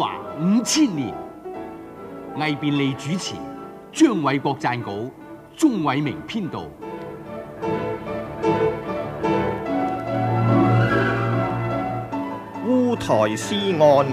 華5000年。魏便利主持，張偉國撰稿，鍾偉明編導。 烏台詩案。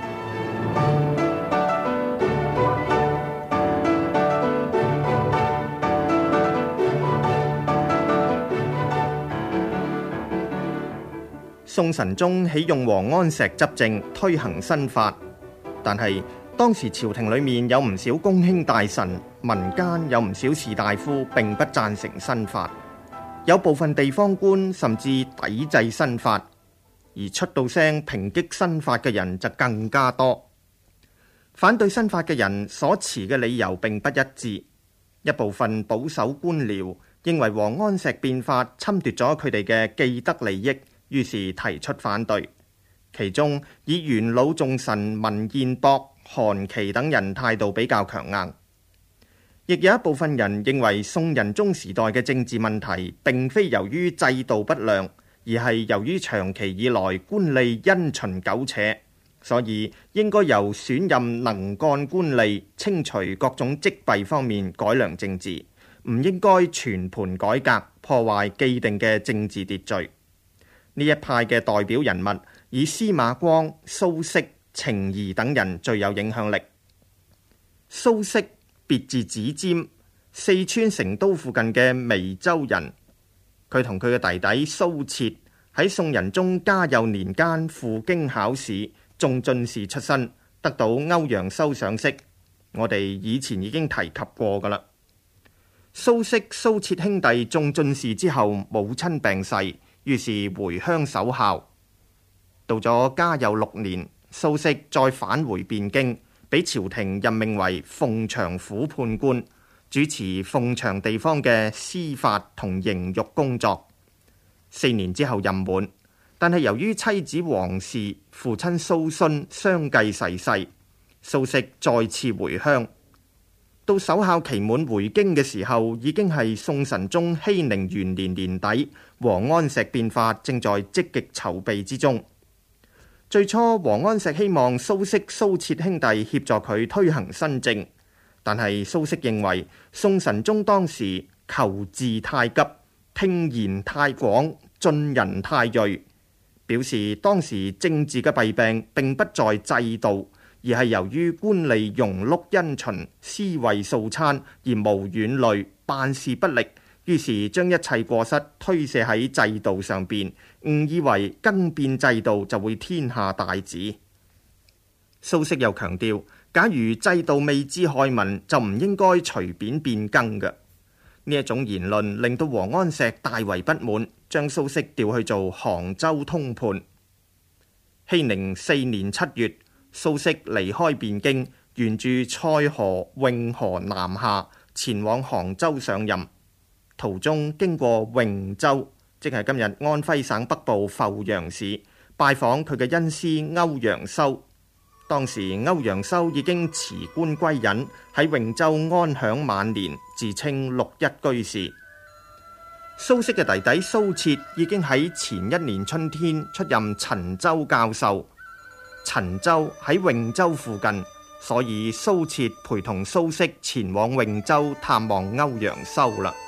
宋神宗起用王安石執政，推行新法，但係當時朝廷裏面有唔少公卿大臣，民間有唔少士大夫並不贊成新法，有部分地方官甚至抵制新法，而出到聲抨擊新法嘅人就更加多。反對新法嘅人所持嘅理由並不一致，一部分保守官僚認為王安石變法侵奪咗佢哋嘅既得利益，於是提出反對。其中以元老重臣文彥博、韓琦等人態度比較強硬，亦有一部分人認為宋仁宗時代嘅政治問題並非由於制度不良，而係由於長期以來官吏因循苟且，所以應該由選任能幹官吏、清除各種積弊方面改良政治，唔應該全盤改革，破壞既定嘅政治秩序。呢一派嘅代表人物以司馬光、蘇軾、程頤等人最有影響力。蘇軾別字子瞻，四川成都附近嘅眉州人。佢同佢嘅弟弟蘇轍喺宋仁宗嘉佑年間赴京考試，中進士出身，得到歐陽修賞識。我哋以前已經提及過㗎喇。蘇軾、蘇轍兄弟中進士之後，母親病逝，於是回鄉守孝。到咗嘉佑6年，蘇軾再返回汴京，俾朝廷任命為鳳翔府判官，主持鳳翔地方嘅司法同刑獄工作。4年之後任滿，但係由於妻子王氏、父親蘇洵相繼逝世，蘇軾再次回鄉。到守孝期滿回京嘅時候，已經係宋神宗熙寧元年年底，王安石變法正在積極籌備之中。最初王安石希望蘇軾、蘇轍兄弟協助佢推行新政，但係蘇軾認為宋神宗當時求治太急，聽言太廣，進人太銳，表示當時政治嘅弊病並不在制度，而係由於官吏庸碌因循、思維素餐而無遠慮，辦事不力，於是將一切過失推卸喺制度上邊，誤以為更變制度就會天下大治。蘇軾又強調，假如制度未知害民，就唔應該隨便變更嘅。呢一種言論令到王安石大為不滿，將蘇軾調去做杭州通判。熙寧4年7月，蘇軾離開汴京，沿住塞河、永河南下，前往杭州上任。途中經過榮州，即係今日安徽省北部阜陽市，拜訪佢嘅恩師歐陽修。當時歐陽修已經辭官歸隱，喺榮州安享晚年，自稱六一居士。蘇軾嘅弟弟蘇轍已經喺前一年春天出任陳州教授。陳州喺榮州附近，所以蘇轍陪同蘇軾前往榮州探望歐陽修啦。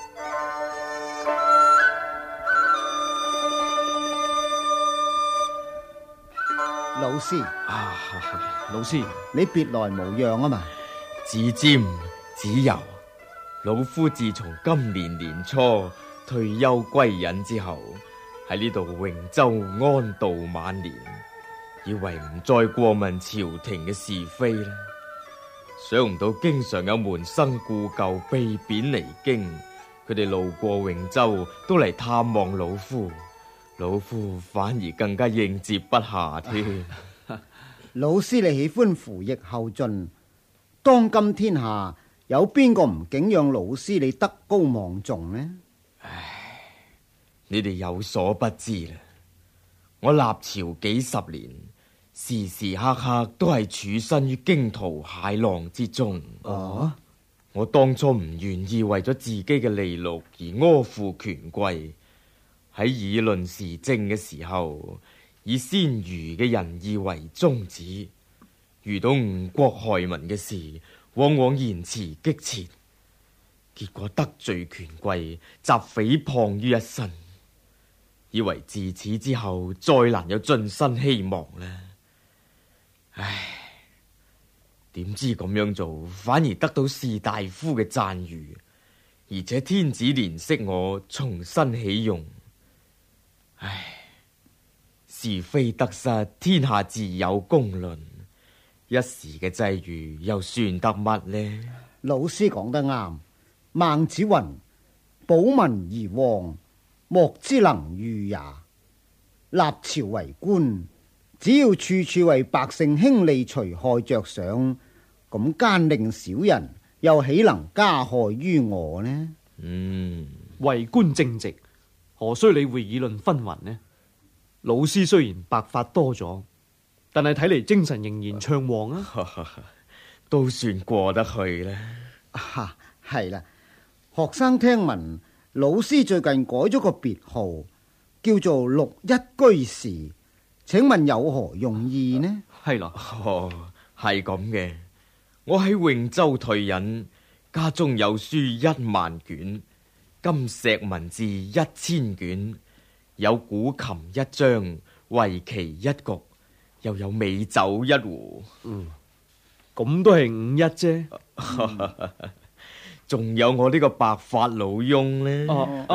老師老師， 你別來無恙啊嘛？ 子瞻、子由，老夫自從今年年初退休歸隱之後，喺呢度榮州安度晚年，以為唔再過問朝廷嘅是非啦。想唔到經常有門生故舊被貶離京，佢哋路過榮州都嚟探望老夫，老夫反而更加應接不暇添。 老師你喜歡扶逆後進，當今天下有邊個唔敬仰老師你德高望重呢？ 唉，你哋有所不知啦，我立朝幾十年，時時刻刻都係處身於驚濤駭浪之中。我當初唔願意為咗自己嘅利祿而阿附權貴，喺議論時政嘅時候，以先儒嘅仁義為宗旨， 遇到誤國害民嘅事，往往言辭激切，結果得罪權貴，集誹謗於一身，以為自此之後再難有晉身希望呢。唉，點知咁樣做反而得到士大夫嘅讚譽，而且天子憐惜我，重新起用。唉，是非得失，天下自有公論，一時嘅際遇又算得乜呢？ 老師講得啱，孟子云：保民而王，莫之能御也。立朝為官，只要處處為百姓興利除害着想，咁奸佞小人又豈能加害於我呢？ 為官正直，何須理會議論紛紜呢？老師雖然白髮多咗，但係睇嚟精神仍然暢旺啊！ 都算過得去啦。 係啦，學生聽聞老師最近改咗個別號，叫做六一居士，請問有何用意呢？ 係啦， 係咁嘅。我喺永州退隱，家中有書10000卷，金石文字1000卷，有古琴1張，圍棋1局，又有美酒1壺。 咁都係51啫。 仲有我呢個白髮老翁呢？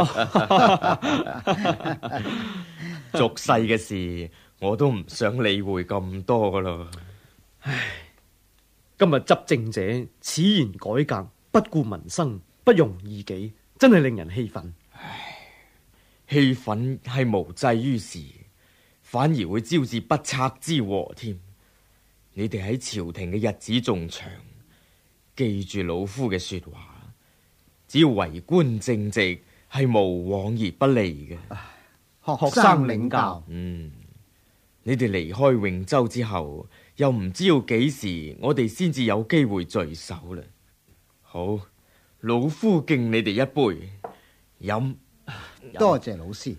俗世嘅事我都唔想理會咁多噶啦。 唉，今日執政者此言改革，不顧民生，不容異己，真係令人氣憤。 氣憤係無濟於事，反而會招致不測之禍添。你哋喺朝廷嘅日子仲長，記住老夫嘅說話，只要為官正直，係無往而不利嘅。 學生領教。 你哋離開永州之後，又唔知要幾時我哋先至有機會聚首啦。好，老夫敬你哋一杯，飲。 多謝老師。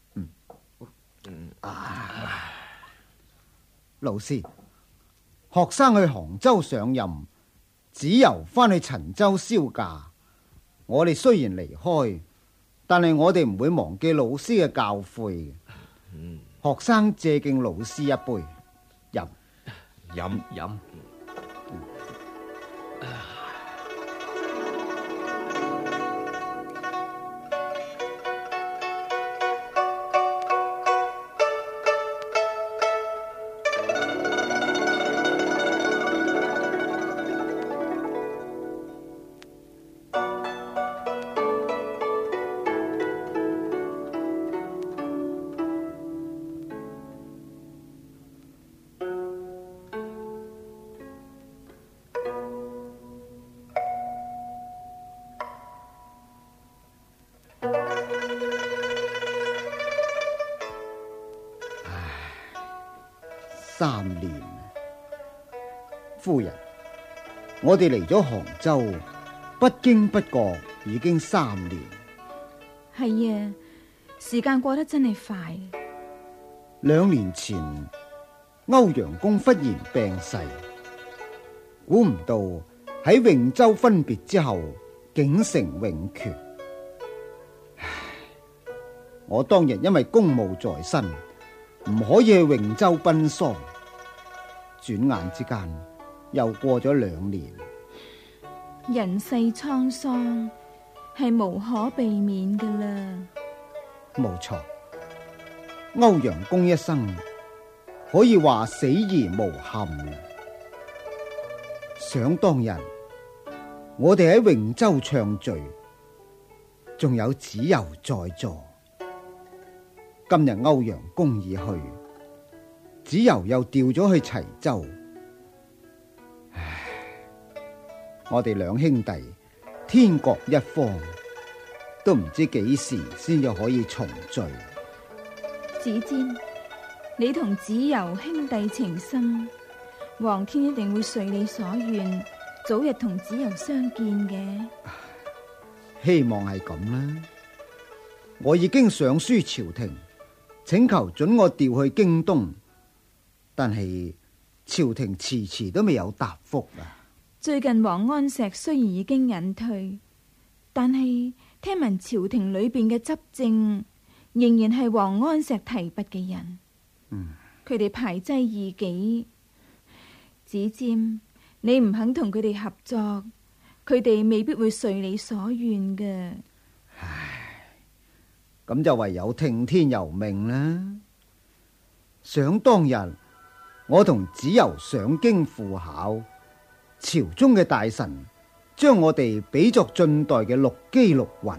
老師，學生去杭州上任，子由翻去陳州銷假。我哋雖然離開，但係我哋唔會忘記老師嘅教誨。學生借敬老師一杯， 飲。 3年，夫人，我哋嚟咗杭州，不經不覺已經3年。 係啊，時間過得真係快。 2年前，歐陽公忽然病逝，估唔到喺永州分別之後，竟成永訣。我當日因為公務在身，唔可以去永州奔喪，轉眼之間又過咗2年。 人世滄桑係無可避免噶啦。 冇錯，歐陽公一生可以話死而無憾。想當日，我哋喺永州暢聚，仲有子由在座。今日歐陽公已去，子由又調咗去齊州。唉，我哋2兄弟天各一方，都唔知幾時先至可以重聚。 子瞻，你同子由兄弟情深，皇天一定會遂你所願，早日同子由相見嘅。 希望係咁啦。我已經上書朝廷，請求准我調去京東，但係朝廷遲遲都未有答覆啊。 最近王安石雖然已經隱退，但係聽聞朝廷裏邊嘅執政仍然係王安石提拔嘅人。佢哋排擠異己，子瞻，你唔肯同佢哋合作，佢哋未必會遂你所願嘅。 咁就唯有聽天由命啦。想當日我同子由上京赴考，朝中嘅大臣將我哋比作晉代嘅陸機陸雲。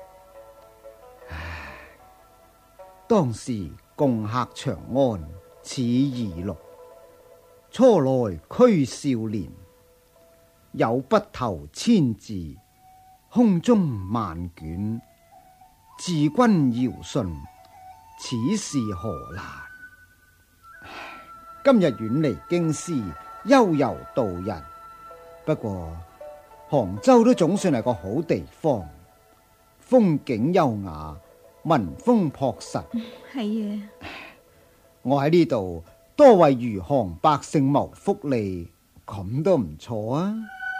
當時共克長安，似兒鹿，初來驅少年，有筆頭千字，空中萬卷，治君堯舜，此事何難？今日遠離京師，悠遊度日。不過杭州都總算係個好地方，風景優雅，民風樸實。 係啊， 我喺呢度多為餘杭百姓謀福利，咁都唔錯啊！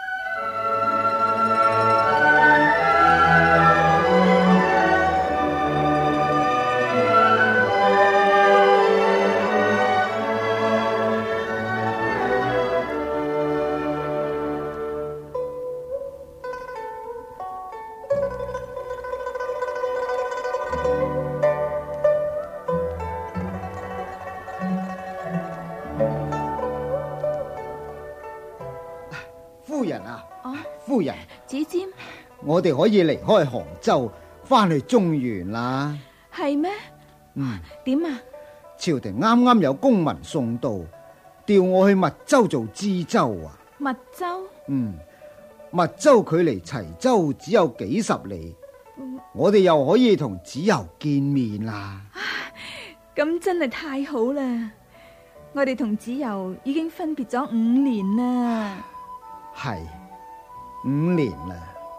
夫人啊，夫人， 子瞻， 我哋可以離開杭州，翻去中原啦。 係咩？點啊？ 朝廷啱啱有公文送到，調我去密州做知州啊。 密州？ 密州距離齊州只有幾十里，我哋又可以同子由見面啦。 咁真係太好啦！我哋同子由已經分別咗5年啦。 係5年啦，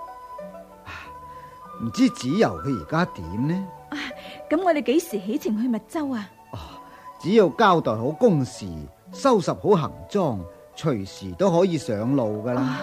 唔知子由佢而家點呢？ 咁我哋幾時起程去密州啊？ 只要交代好公事，收拾好行裝，隨時都可以上路噶啦。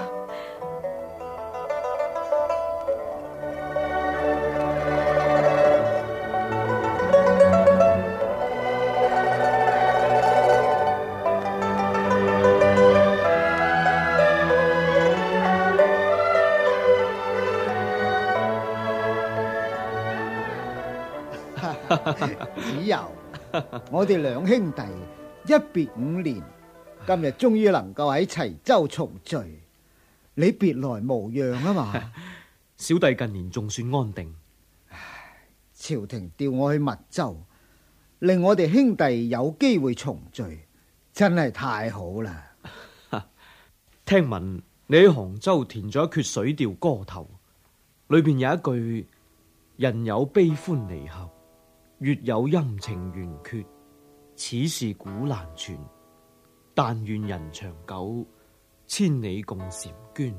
子由，我哋兩兄弟一別5年，今日終於能夠喺齊州重聚，你別來無恙啊嘛？ 小弟近年仲算安定。 朝廷調我去密州，令我哋兄弟有機會重聚，真係太好啦！ 聽聞你喺杭州填咗一闕水調歌頭，裏邊有一句：人有悲歡離合，月有陰晴圓缺，此事古難全。但願人長久，千里共嬋娟。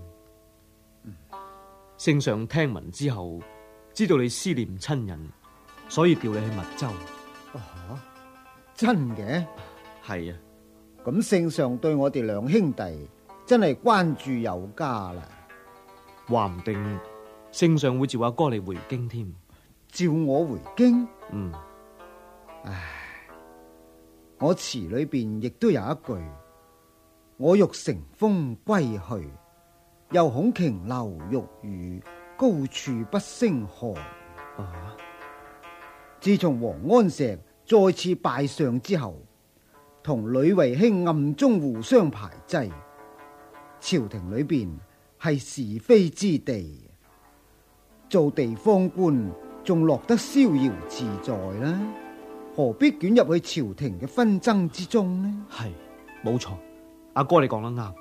聖上聽聞之後，知道你思念親人，所以調你去密州。 真嘅？ 係啊。 咁聖上對我哋兩兄弟真係關注有加啦。 話唔定聖上會召阿哥你回京添。 召我回京？ 唉， 我詞裏邊亦都有一句：我欲乘風歸去，又恐瓊樓玉宇，高處不勝寒。自從王安石再次拜相之後，同呂衛卿暗中互相排擠，朝廷裏邊係是非之地，做地方官仲落得逍遙自在啦，何必捲入去朝廷嘅紛爭之中呢？ 係，冇錯，阿哥你講得啱。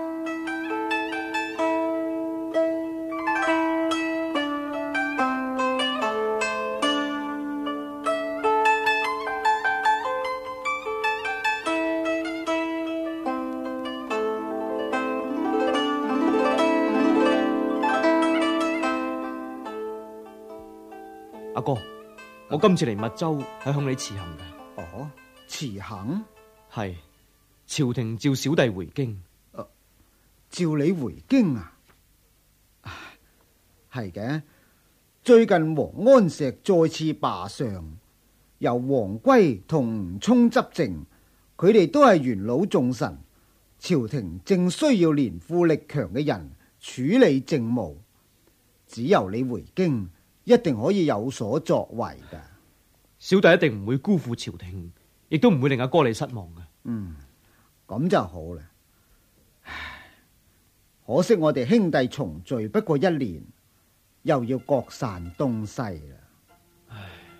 阿哥，我今次嚟密州係向你辭行嘅。 辭行？ 係， 朝廷召小弟回京。 召你回京啊？係嘅，最近王安石再次罷相，由王圭同吳充執政，佢哋都係元老重臣，朝廷正需要年富力強嘅人處理政務，只有你回京，一定可以有所作為噶。 小弟一定唔會辜負朝廷，亦都唔會令阿哥你失望嘅。 咁就好啦。可惜我哋兄弟重聚不過一年，又要各散東西啦。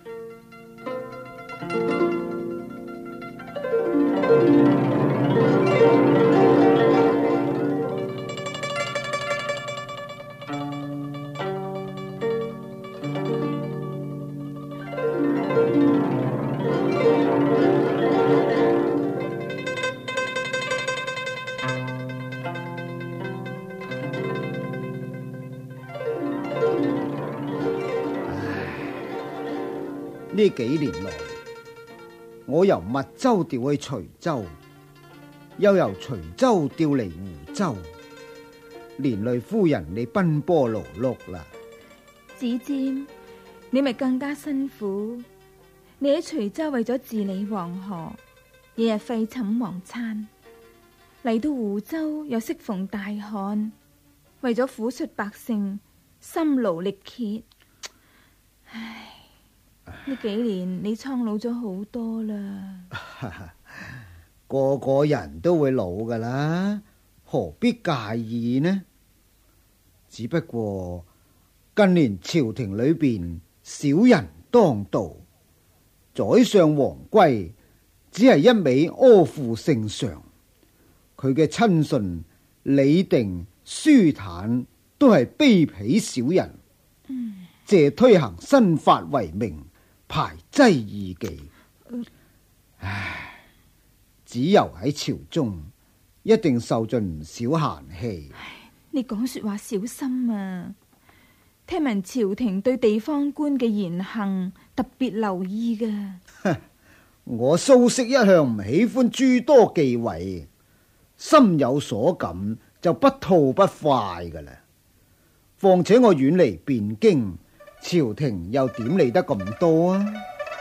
呢幾年來，我由密州調去徐州，又由徐州調嚟湖州，連累夫人你奔波勞碌啦。 子瞻，你咪更加辛苦。你喺徐州為咗治理黃河，日日廢寢忘餐；嚟到湖州又適逢大旱，為咗撫恤百姓，心勞力竭。唉，呢幾年你蒼老咗好多啦。 個個人都會老噶啦，何必介意呢？只不過近年朝廷裏邊小人當道，宰相王圭只係一味阿附聖上，佢嘅親信李定、舒坦都係卑鄙小人，借推行新法為名排擠異己。唉，只有喺朝中一定受盡唔少閒氣。 你講說話小心啊！聽聞朝廷對地方官嘅言行特別留意噶。 我蘇軾一向唔喜歡諸多忌諱，心有所感就不吐不快噶啦。況且我遠離汴京，朝廷又點理得咁多啊？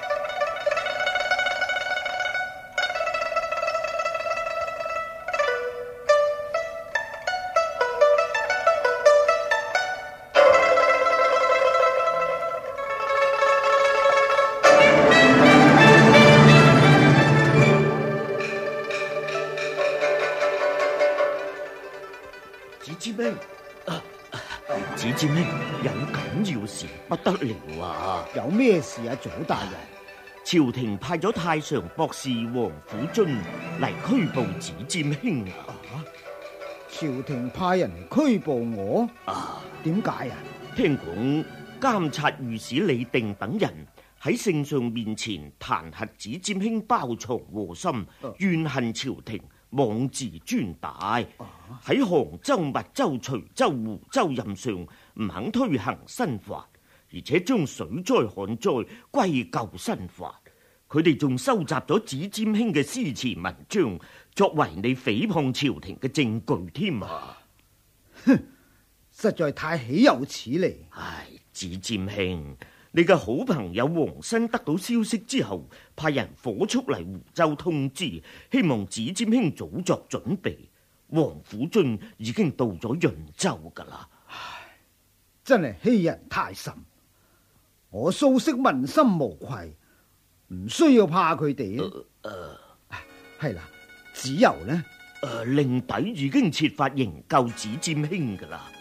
子瞻兄，有緊要事不得了啊！ 有咩事啊，祖大人？ 朝廷派咗太常博士王府津嚟拘捕子瞻兄啊！ 朝廷派人拘捕我啊？ 點解啊？ 聽講監察御史李定等人喺聖上面前彈劾子瞻兄包藏禍心，怨恨朝廷，妄自尊大，喺杭州、密州、徐州、湖州任上唔肯推行新法，而且將水災旱災歸咎新法。佢哋仲收集咗子瞻兄嘅詩詞文章，作為你誹謗朝廷嘅證據添啊！ 哼，實在太豈有此理！ 唉，子瞻兄，你嘅好朋友王新得到消息之後，派人火速嚟湖州通知，希望子瞻兄早作準備。王府津已經到咗潤州噶啦。 唉，真係欺人太甚！我蘇軾問心無愧，唔需要怕佢哋。係啦，子由呢？ 令弟已經設法營救子瞻兄噶啦。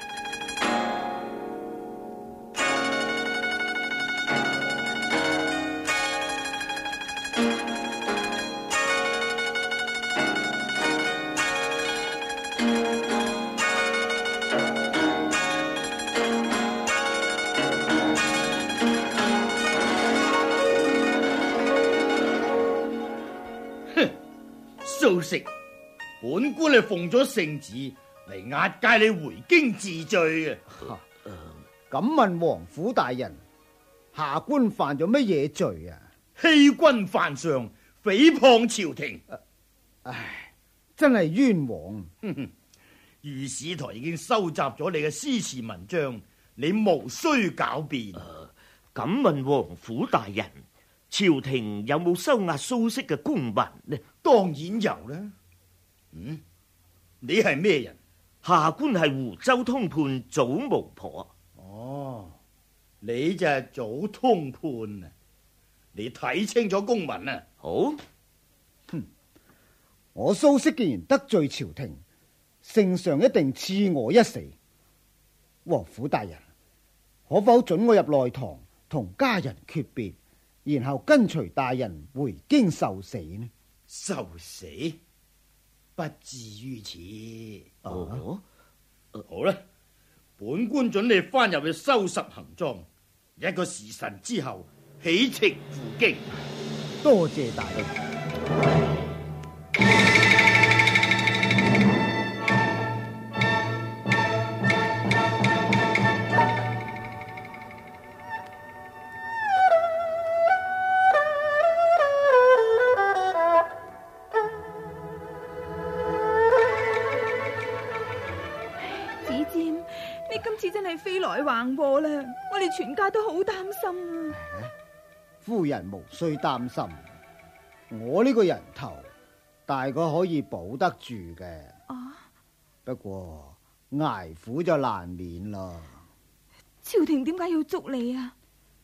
蘇軾，本官係奉咗聖旨嚟押解你回京治罪嘅。 咁問王府大人，下官犯咗乜嘢罪啊？ 欺君犯上，誹謗朝廷。 唉， 真係冤枉。 御史台已經收集咗你嘅詩詞文章，你無需狡辯。 敢問王府大人，朝廷有冇收押蘇軾嘅公文呢？ 當然有啦。你係咩人？ 下官係湖州通判祖巫婆。 哦，你就係祖通判啊！你睇清楚公文啊！ 好， 我蘇軾既然得罪朝廷，聖上一定賜我一死。王府大人，可否准我入內堂同家人訣別，然後跟隨大人回京受死呢？ 受死？不至於此。 哦， 好啦，本官准你翻入去收拾行裝，一個時辰之後起程赴京。 多謝大人。 飛來橫禍啦！我哋全家都好擔心啊！ 夫人無需擔心，我呢個人頭大概可以保得住嘅。不過捱苦就難免啦。 朝廷點解要捉你啊？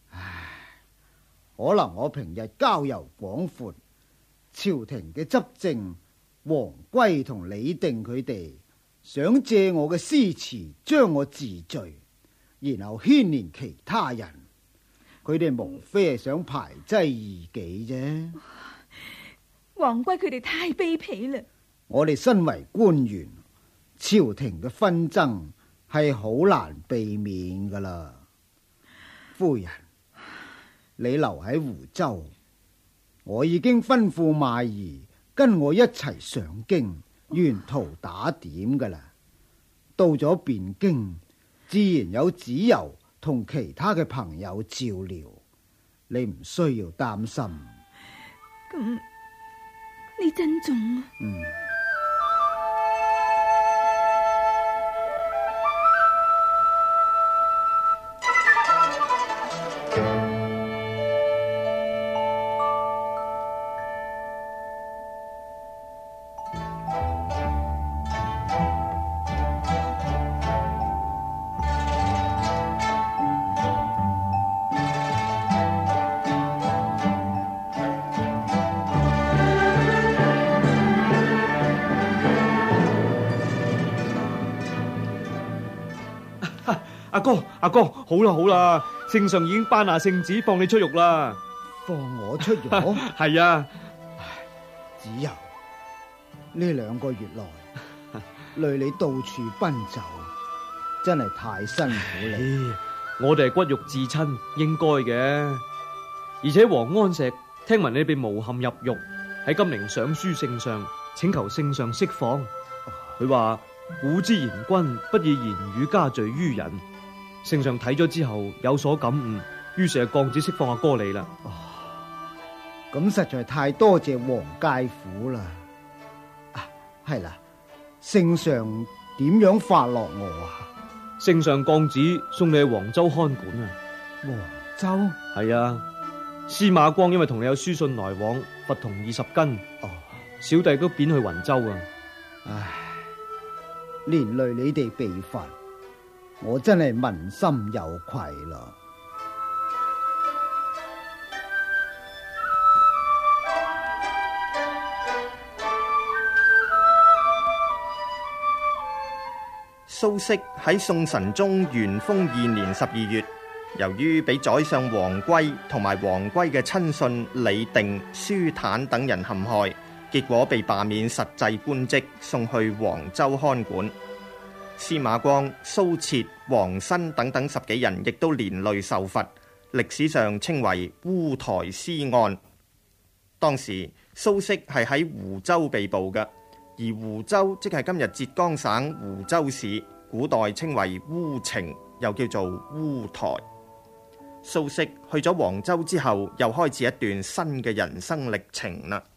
可能我平日交遊廣闊，朝廷嘅執政王圭同李定佢哋想借我嘅詩詞將我治罪，然後牽連其他人，佢哋無非係想排擠異己啫。 王圭佢哋太卑鄙啦！ 我哋身為官員，朝廷嘅紛爭係好難避免噶啦。夫人，你留喺湖州，我已經吩咐邁兒跟我一齊上京，沿途打點噶啦。到咗汴京，自然有子由同其他嘅朋友照料，你唔需要擔心。 咁你珍重啊？ 阿哥，好啦好啦，聖上已經頒下聖旨放你出獄啦。 放我出獄？ 係啊。 子由，呢2個月來累你到處奔走，真係太辛苦你。 我哋係骨肉至親，應該嘅。而且王安石聽聞你被誣陷入獄，喺金陵上書聖上，請求聖上釋放。佢話古之賢君不以言語加罪於人。聖上睇咗之後有所感悟，於是就降旨釋放阿哥你啦。 咁實在太多謝王介甫啦。係啦，聖上點樣發落我啊？ 聖上降旨送你去黃州看管啊。 黃州？ 係啊，司馬光因為同你有書信來往，罰同20斤。小弟都貶去雲州啊。 唉，連累你哋被罰，我真係問心有愧啦。 蘇軾喺宋神宗元豐2年12月，由於俾宰相王圭同埋王圭嘅親信李定、舒坦等人陷害，結果被罷免實際官職，送去黃州看管。司馬光、蘇轍、王申等10幾人亦都連累受罰，歷史上稱為烏台詩案。當時蘇軾係喺湖州被捕嘅，而湖州即係今日浙江省湖州市，古代稱為烏程，又叫做烏台。蘇軾去咗黃州之後，又開始一段新嘅人生歷程啦。